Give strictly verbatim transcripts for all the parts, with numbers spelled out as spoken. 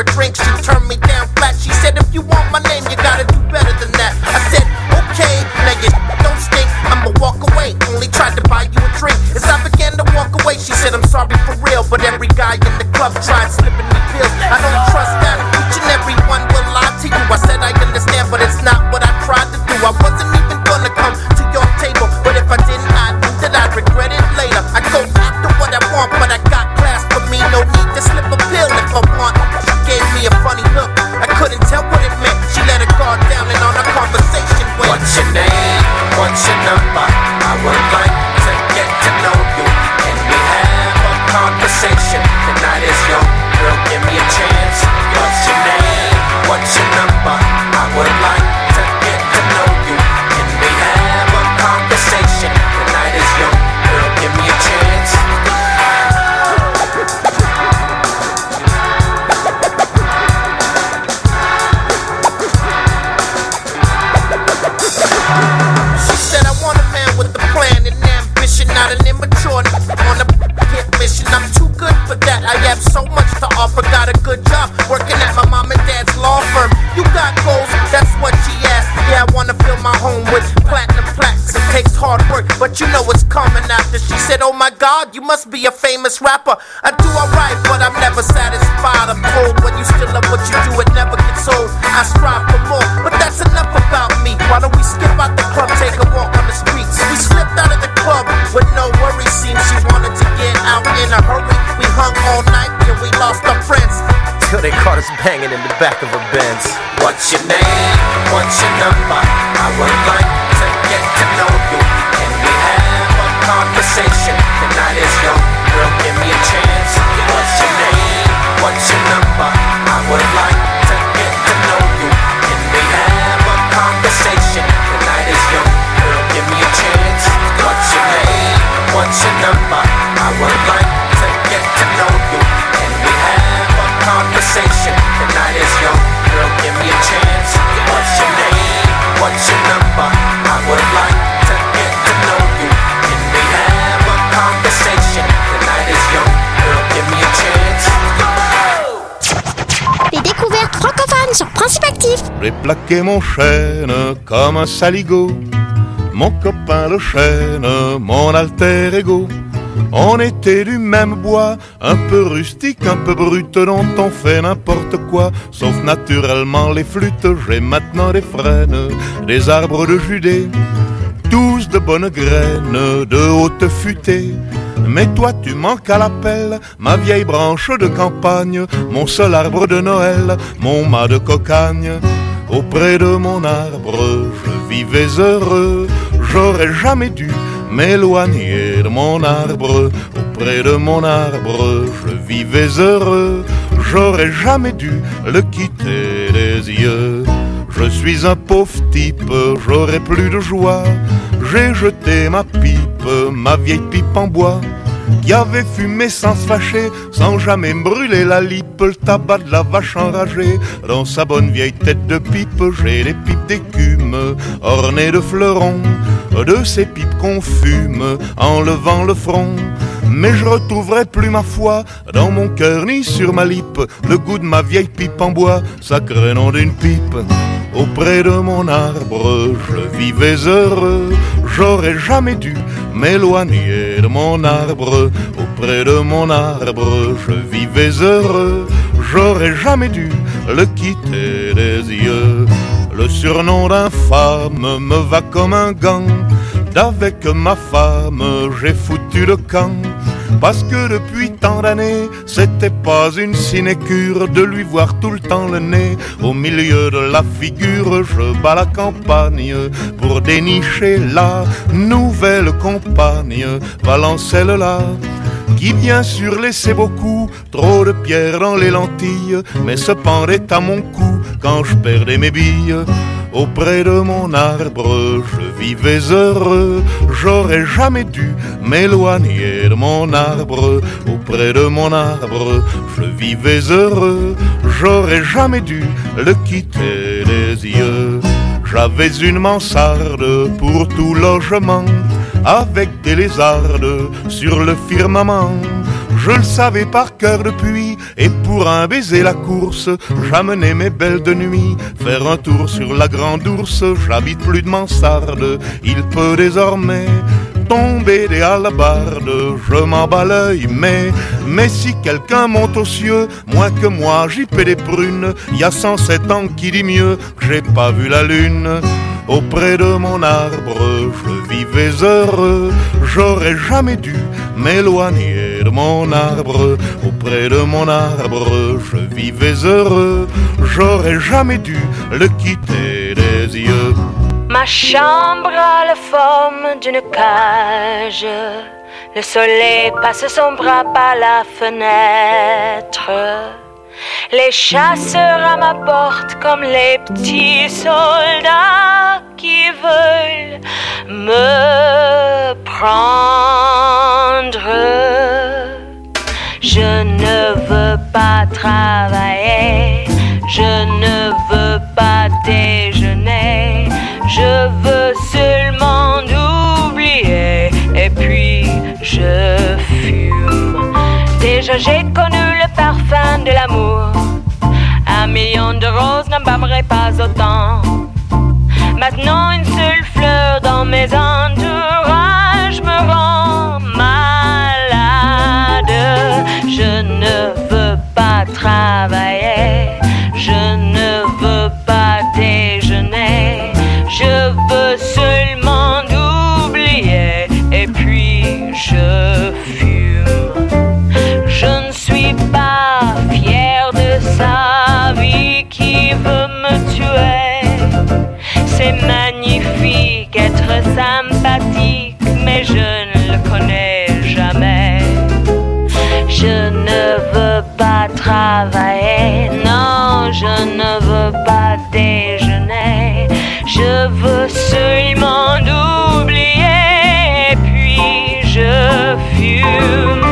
a drink, she turned me down flat. She said, if you want my name, you gotta do better than that. I said, okay, now you don't stink, I'ma walk away. Only tried to buy you a drink. As I began to walk away, she said, I'm sorry for real, but every guy in the club tried slipping me pills. I don't trust that, each and every one will lie to you. I said I understand, but it's not what I tried to do. I wasn't even gonna come to your table, but if I didn't, I knew that I'd regret it later. I go after what I want, but I got class for me. No need to slip a pill if I want. She gave me a funny look, I couldn't tell what it meant. She let her guard down and on our conversation went. What's your name? What's your number? I would like to get to know you. Can we have a conversation? The night is young, girl, give me a chance. What's your name? What's your number? I would like to get to know you. Can we have a conversation? The night is young, girl, give me a chance. She said I want a man with a plan and ambition, not an immature on a hit mission. I'm too good for that, I have so much to offer. Got a good job working at my mom and dad's law firm. You got goals, that's what she asked. Yeah, I wanna fill my home with platinum plaques. It takes hard work, but you know it's coming after. She said, oh my God, you must be a famous rapper. I do alright, but I'm never satisfied. I'm told when you still love what you do, it never gets old. I strive for more, but that's enough about me. Why don't we skip out the club, take a walk on the streets? We slipped out of the club with no worries. Seems she wanted to get out in a hurry. We hung all night and we lost our friends till they caught us banging in the back of a Benz. What's your name? What's your number? I would like to get to know you. Can we have a conversation? The night is young, girl, give me a chance. What's your name? What's your number? I would like to get to know you. Can we have a conversation? The night is young, girl, give me a chance. What's your name? What's your number? I would like to get to know you. Can we have a conversation? The night is young, girl, give me a chance. What's your name? What's your number? I would like to get to know you. Can we have a conversation? The night is young, girl, give me a chance. Les découvertes francophones sur Principe Actif. J'ai plaqué mon chêne comme un saligot, mon copain le chêne, mon alter ego. On était du même bois, un peu rustique, un peu brut, dont on fait n'importe quoi, sauf naturellement les flûtes. J'ai maintenant des frênes, des arbres de Judée, tous de bonnes graines, de haute futée. Mais toi tu manques à l'appel, ma vieille branche de campagne, mon seul arbre de Noël, mon mât de cocagne. Auprès de mon arbre, je vivais heureux, j'aurais jamais dû m'éloigner de mon arbre. Auprès de mon arbre, je vivais heureux, j'aurais jamais dû le quitter des yeux. Je suis un pauvre type, j'aurais plus de joie. J'ai jeté ma pipe, ma vieille pipe en bois, qui avait fumé sans se fâcher, sans jamais me brûler la lippe. Le tabac de la vache enragée, dans sa bonne vieille tête de pipe. J'ai des pipes d'écume, ornées de fleurons, de ces pipes qu'on fume en levant le front. Mais je retrouverai plus ma foi dans mon cœur ni sur ma lippe le goût de ma vieille pipe en bois, sacré nom d'une pipe. Auprès de mon arbre, je vivais heureux, j'aurais jamais dû m'éloigner de mon arbre. Auprès de mon arbre, je vivais heureux, j'aurais jamais dû le quitter des yeux. Le surnom d'infâme me va comme un gant, d'avec ma femme j'ai foutu le camp. Parce que depuis tant d'années, c'était pas une sinécure de lui voir tout le temps le nez au milieu de la figure. Je bats la campagne pour dénicher la nouvelle compagne, Valencelle-là, qui bien sûr laissait beaucoup trop de pierres dans les lentilles, mais se pendait à mon cou quand je perdais mes billes. Auprès de mon arbre, je vivais heureux, j'aurais jamais dû m'éloigner de mon arbre. Auprès de mon arbre, je vivais heureux, j'aurais jamais dû le quitter des yeux. J'avais une mansarde pour tout logement, avec des lézardes sur le firmament. je le savais par cœur depuis. Et pour un baiser la course, j'amenais mes belles de nuit faire un tour sur la grande ours. J'habite plus de mansarde, il peut désormais tomber des hallebardes. Je m'en bats l'œil, mais, mais si quelqu'un monte aux cieux, moins que moi j'y paie des prunes. Y a cent sept ans qui dit mieux que j'ai pas vu la lune. Auprès de mon arbre, je vivais heureux. J'aurais jamais dû m'éloigner de mon arbre. Auprès de mon arbre, je vivais heureux. J'aurais jamais dû le quitter des yeux. Ma chambre a la forme d'une cage. Le soleil passe son bras par la fenêtre. Les chasseurs à ma porte comme les petits soldats qui veulent me prendre. Je ne veux pas travailler, je ne veux pas déjeuner, je veux seulement oublier et puis je fume. Déjà j'ai connu le parfum de l'amour. Un million de roses n'embaumerait pas autant. Maintenant une seule fleur dans mes entourages me rend malade. Je ne veux pas travailler, je ne veux pas déjeuner, je veux seulement oublier et puis je fume. Je ne suis pas fière de sa vie qui veut me tuer. C'est magnifique être sympathique, mais je ne le connais jamais. Je ne veux pas travailler, non, je ne veux pas déjeuner. Je veux seulement oublier, puis je fume.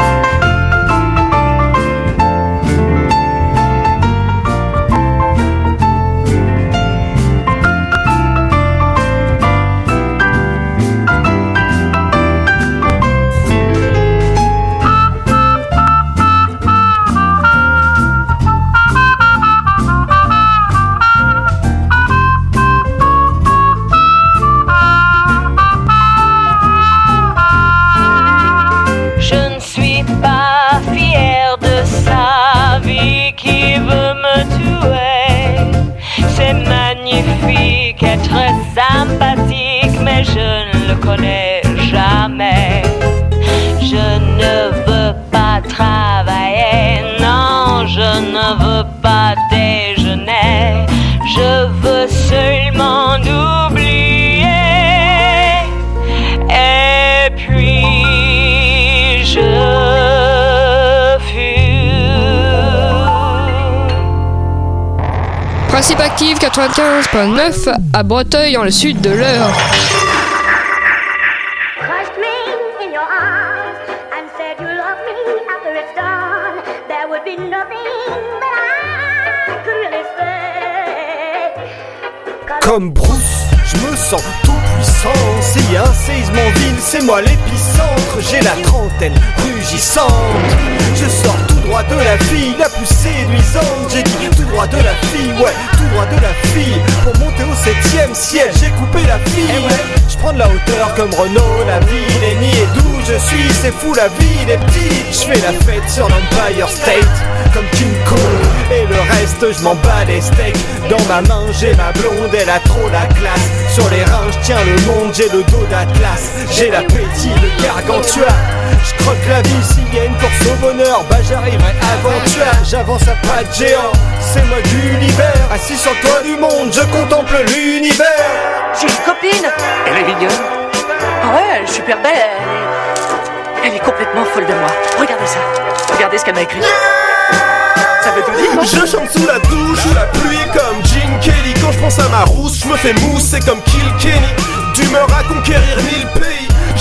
Être sympathique, mais je ne le connais jamais. Je ne veux pas travailler, non, je ne veux pas déjeuner. Je veux seulement oublier. Et puis je fume. Principe Active quatre-vingt-quinze virgule neuf à Breteuil, dans le sud de l'Eure. Comme Bruce, je me sens tout puissant. S'il y a un séisme en ville, c'est moi l'épicentre. J'ai la trentaine rugissante. Je sors tout droit de la fille la plus séduisante. J'ai dit tout droit de la fille, ouais, tout droit de la fille. Pour monter au septième ciel, j'ai coupé la fille. Eh ouais, je prends de la hauteur comme Renault. La ville est niée d'où je suis, c'est fou la vie des petits. Je fais la fête sur l'Empire State comme King Kong. Et le reste, je m'en bats les steaks. Dans ma main, j'ai ma blonde, elle a trop la classe. Sur les reins, je tiens le monde, j'ai le dos d'Atlas. J'ai l'appétit de Gargantua. Je croque la vie, s'il y a une course au bonheur, bah j'arriverai avant toi. J'avance à pas de géant, c'est moi Gulliver. Assis sur le toit du monde, je contemple l'univers. J'ai une copine. Elle est mignonne. Ah ouais, elle est super belle. Elle est, elle est complètement folle de moi. Regardez ça. Regardez ce qu'elle m'a écrit. Ça veut tout dire, non ? Je chante sous la douche, sous la pluie comme Gene Kelly. Quand je pense à ma rousse, je me fais mousse, c'est comme Kill Kenny. D'humeur à conquérir mille pays.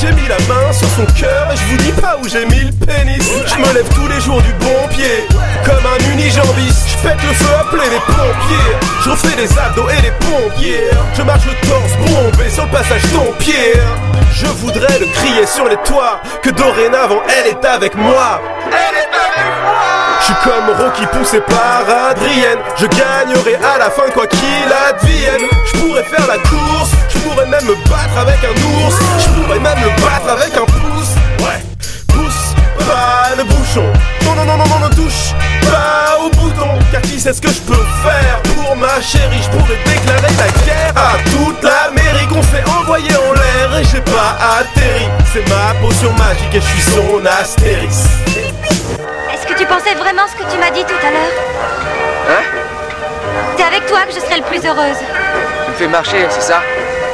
J'ai mis la main sur son cœur et je vous dis pas où j'ai mis le pénis. Je me lève tous les jours du bon pied, comme un unijambiste. Je pète le feu, appeler les pompiers. Je refais des abdos et des pompiers. Je marche le torse bombé sur le passage Dompierre. Je voudrais le crier sur les toits, que dorénavant elle est avec moi. Elle est avec moi. Je suis comme Rocky poussé par Adrienne. Je gagnerai à la fin quoi qu'il advienne. Je pourrais faire la course, je pourrais même me battre avec un ours. Je pourrais même me battre avec un pouce. Ouais, pousse pas le bouchon. Non, non, non, non, non, ne touche pas au bouton. Car qui sait ce que je peux faire pour ma chérie? Je pourrais déclarer la guerre à toute l'Amérique. On s'est envoyé en l'air et j'ai pas atterri. C'est ma potion magique et je suis son Astérix. Est-ce que tu pensais vraiment ce que tu m'as dit tout à l'heure? Hein? C'est avec toi que je serai le plus heureuse. Tu me fais marcher, c'est ça?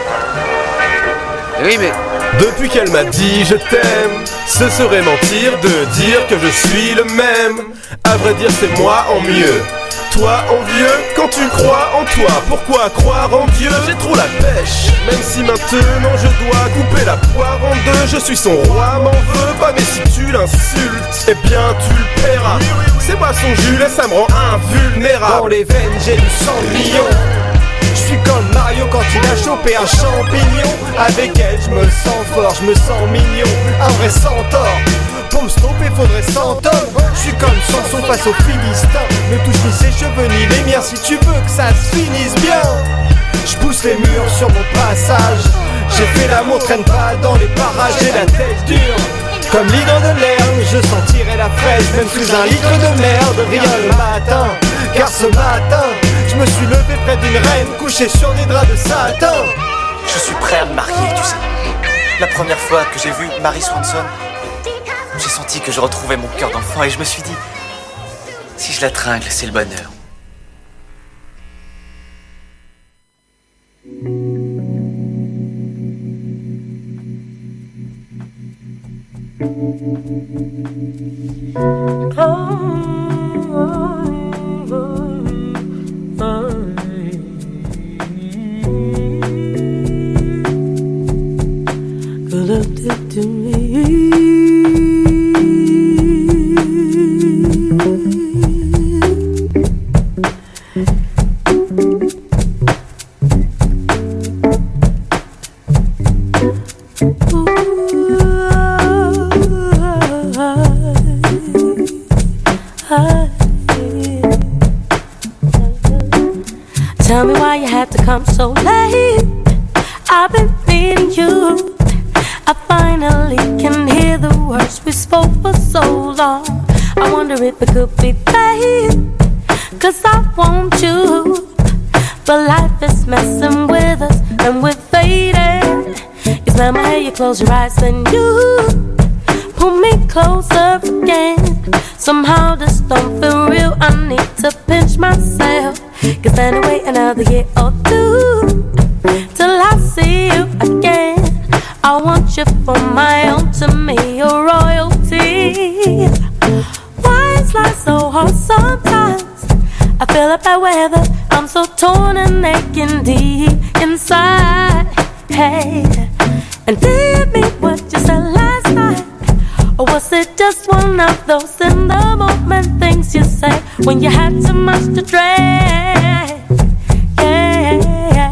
Oui, mais... Depuis qu'elle m'a dit je t'aime, ce serait mentir de dire que je suis le même. À vrai dire c'est moi en mieux. Toi envieux, quand tu crois en toi, pourquoi croire en Dieu? J'ai trop la pêche, même si maintenant je dois couper la poire en deux. Je suis son roi, m'en veux pas, mais si tu l'insultes, eh bien tu le paieras. C'est moi son Jules et ça me rend invulnérable. Dans les veines j'ai du sang de lion. Je suis comme Mario quand il a chopé un champignon. Avec elle je me sens fort, je me sens mignon. Un vrai centaure. Pour me stopper faudrait cent hommes. Je suis comme Samson face aux Philistins. Ne touche ni ses cheveux ni les miens si tu veux que ça se finisse bien. Je pousse les murs sur mon passage. J'ai fait l'amour, traîne pas dans les parages. J'ai la tête dure comme l'hydre de l'herbe. Je sentirai la fraise même sous un litre de merde. Rien le matin, car ce matin je me suis levé près d'une reine couchée sur des draps de satin. Je suis prêt à me marier, tu sais. La première fois que j'ai vu Mary Swanson, j'ai senti que je retrouvais mon cœur d'enfant et je me suis dit, si je la tringle, c'est le bonheur. Tell me why you had to come so late. I've been needing you. I finally can hear the words we spoke for so long. I wonder if it could be fate, 'cause I want you, but life is messing with us and we're fading. You smell my hair, you close your eyes, then you pull me closer again. Somehow this don't feel real, I need to pinch myself. 'Cause anyway, another year or two till I see you again. I want you for my own, to me you're royalty. Why is life so hard sometimes? I feel like bad weather, I'm so torn and aching deep inside. Hey, and did it mean what you said last night? Or was it just one of those in the moment things you say when you had too much to drink? Yeah,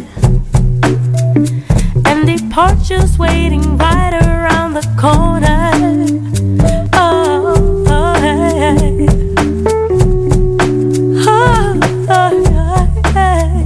and departure's waiting right around the corner. Oh, oh, hey. Oh, oh, hey.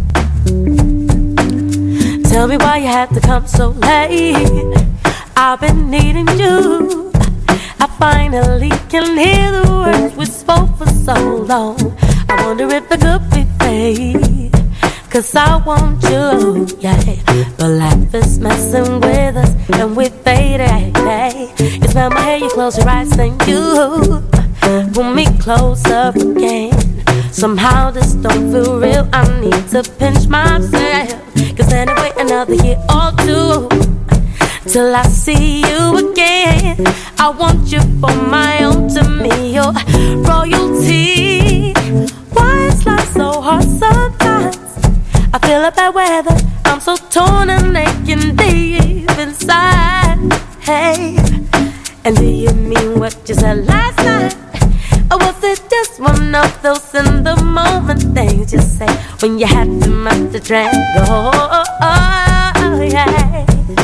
Tell me why you had to come so late. I've been needing you. I finally can hear the words we spoke for so long. I wonder if it could be fate, 'cause I want you, yeah. But life is messing with us and we're fading, hey. You smell my hair, you close your eyes, then you pull me closer again. Somehow this don't feel real, I need to pinch myself. 'Cause anyway, another year or two till I see you again. I want you for my own, to me you're royalty. Why is life so hard sometimes? I feel like bad weather, I'm so torn and aching deep inside. side. Hey, and do you mean what you said last night? Or was it just one of those in the moment things you say when you had too much to drink? Oh, oh, oh yeah.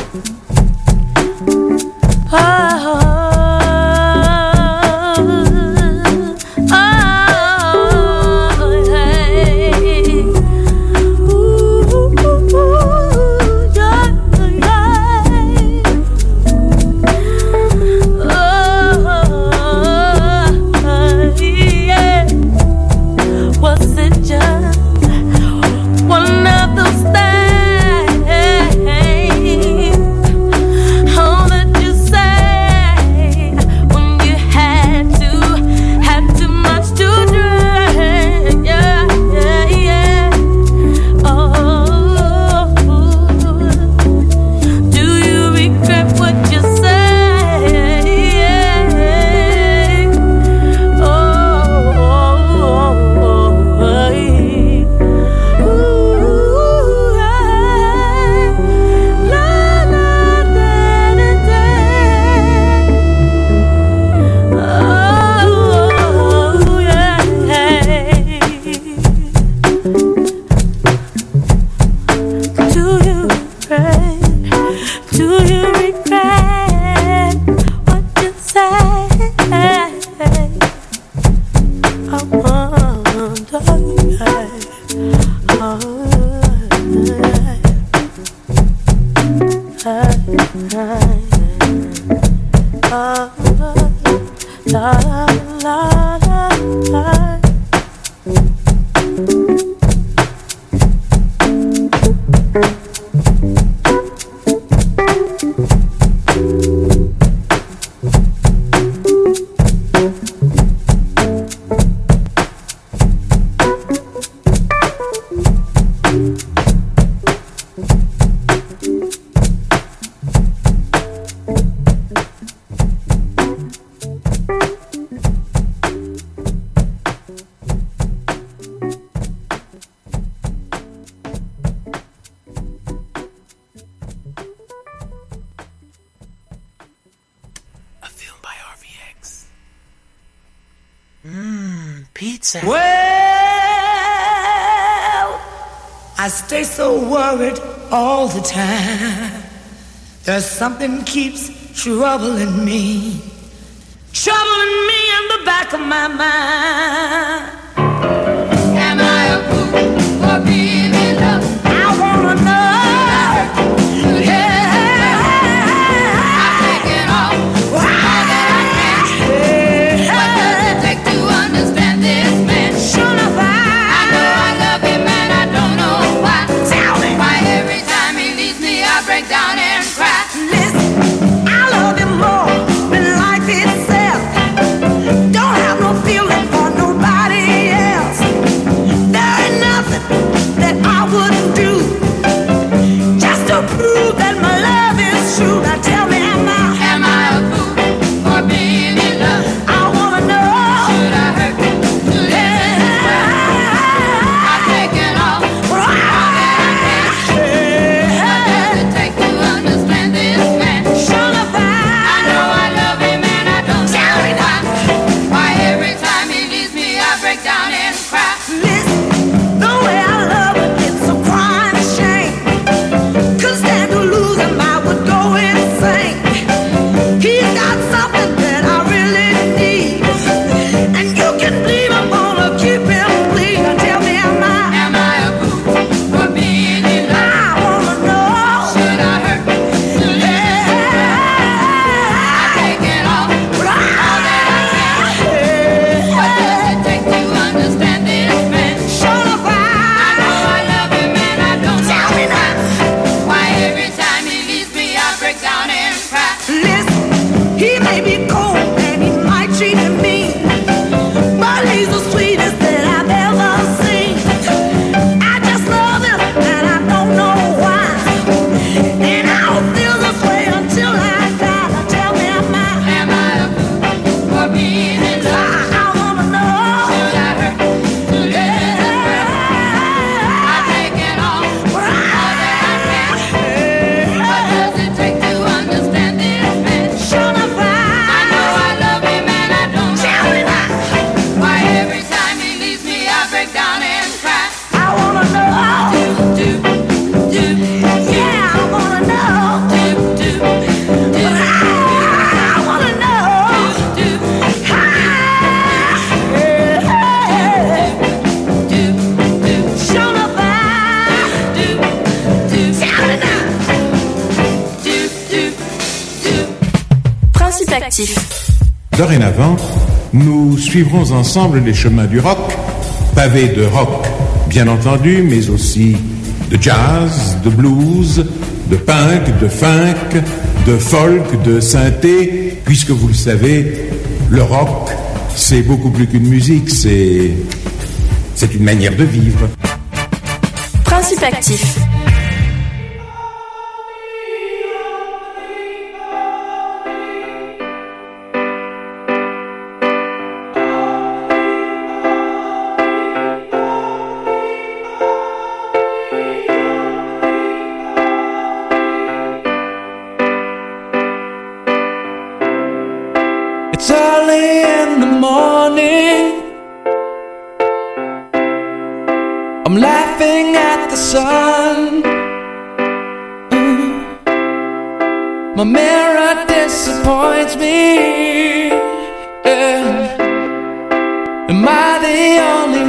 Oh, oh. Well, I stay so worried all the time. There's something keeps troubling me, troubling me in the back of my mind. Am I a fool for being in love? I wanna know. Understand this man. Actif. Dorénavant, nous suivrons ensemble les chemins du rock, pavés de rock, bien entendu, mais aussi de jazz, de blues, de punk, de funk, de folk, de synthé, puisque vous le savez, le rock, c'est beaucoup plus qu'une musique, c'est, c'est une manière de vivre. Principe Actif. It's early in the morning. I'm laughing at the sun. Mm. My mirror disappoints me. Yeah. Am I the only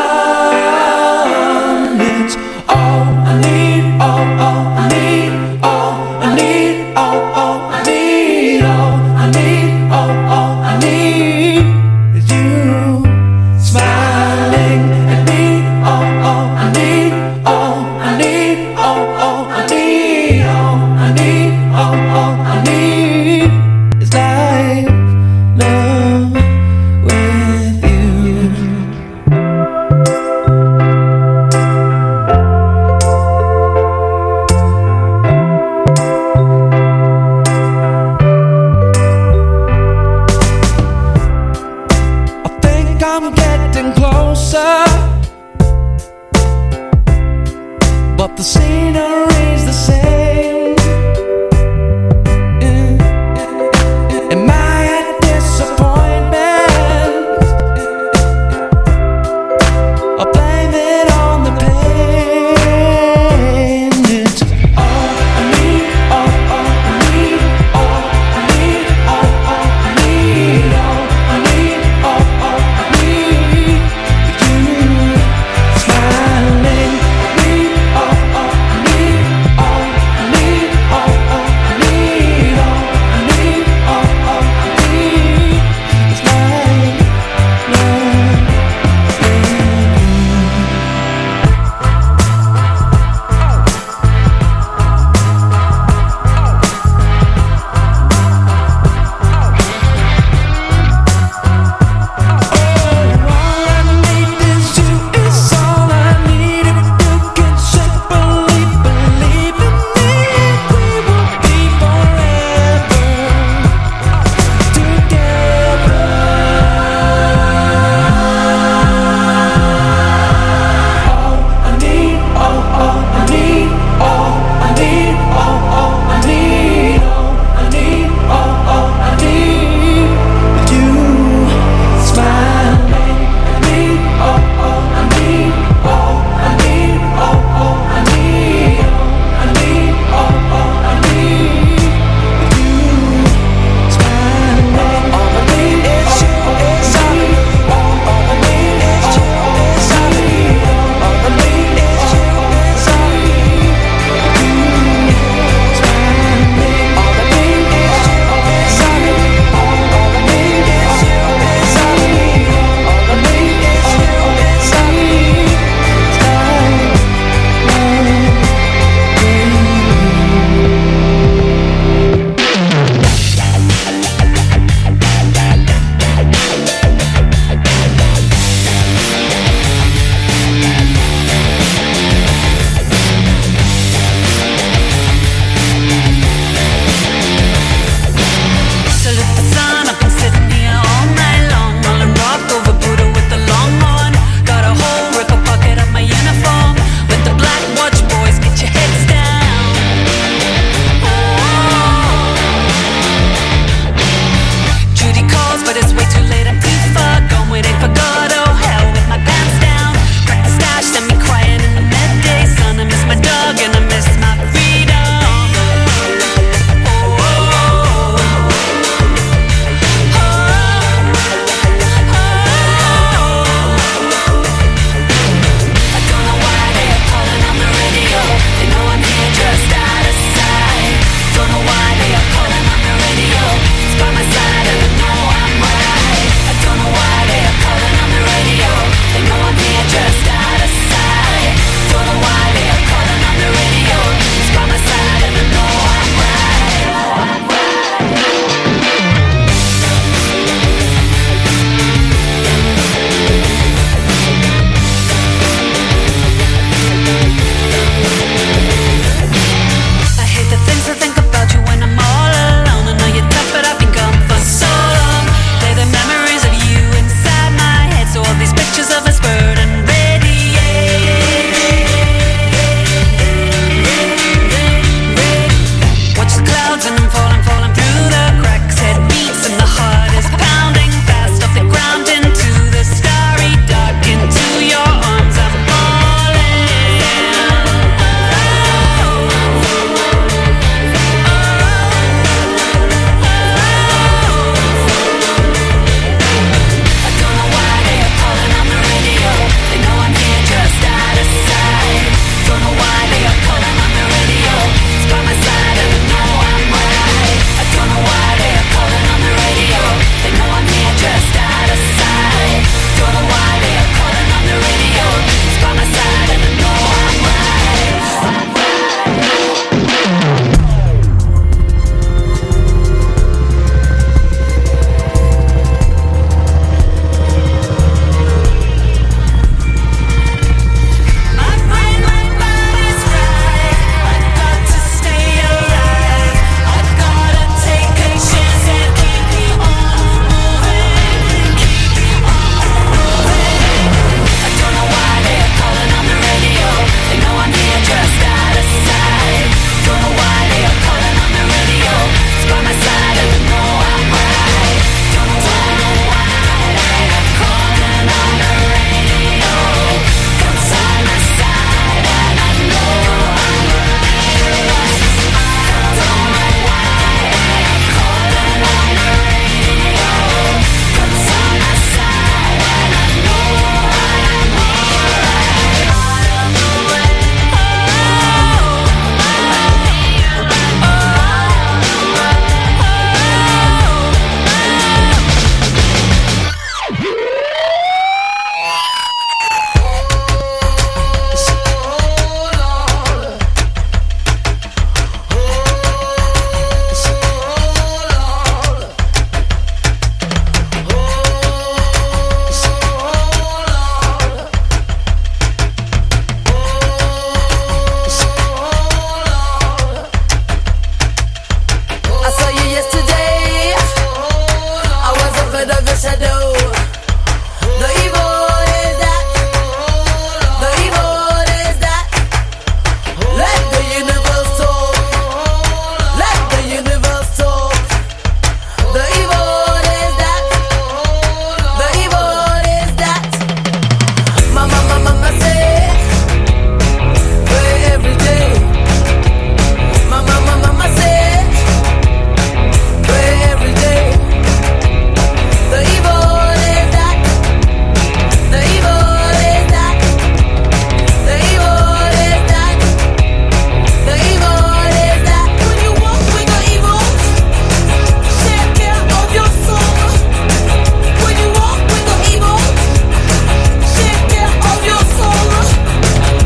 one? It's all I need, all, all I need, all I need, all, all I need, all I need, all, all I need is you smiling at me. All, all I need, all I need, all, all I need, all I need, all, all I need is life, love with you. I think I'm getting closer, but the scenery